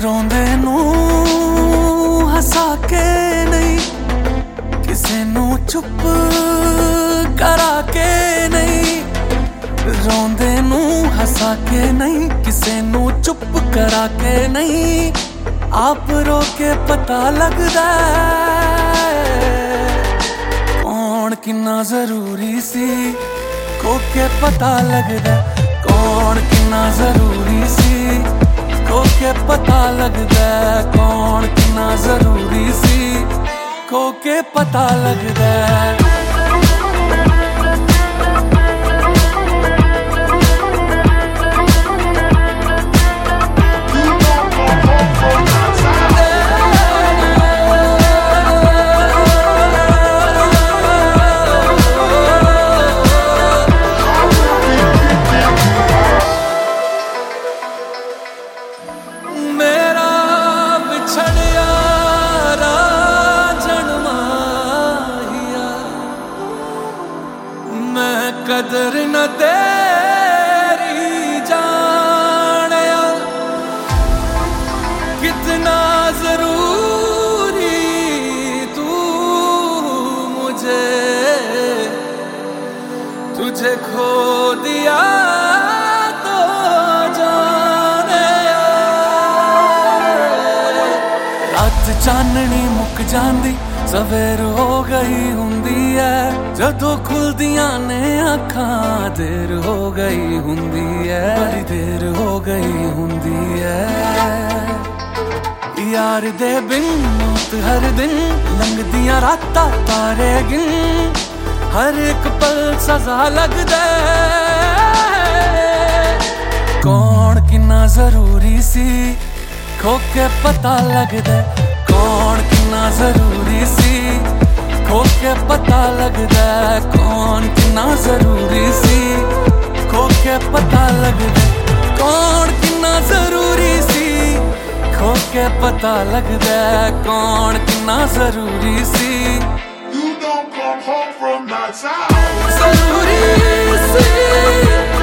रोंदे नू हसा के नहीं, किसे नू चुप करा के नहीं। रोंदे नू हसा के नहीं, किसे नू चुप करा के नहीं। आप रो के पता लगदा कौन किन्ना जरूरी सी, को के पता लगदा कौन किन्ना जरूरी सी, को के पता लगदा कौन किन्ना जरूरी सी, को के पता लगदा। कदर न तेरी जानिया, कितना जरूरी तू मुझे, तुझे खो दिया तो जाने। रात चाननी मुक जांदी, सवेर हो गई हुंदी है, जदों खुलदियां ने अखां देर हो गई हुंदी है, बड़ी देर हो गई हुंदी है। यार दे बिन मौत हर दिन लंघदियां रातां तारे गिन, हर एक पल सजा लगदा कौन किन्ना जरूरी सी, खो के पता लगदा कौन किन्ना जरूरी सी, खो के पता लगदा कौन किन्ना जरूरी सी, खो के पता लगदा कौन किन्ना जरूरी सी, खो के पता लगदा कौन किन्ना जरूरी सी। You don't come home from that side. जरूरी सी।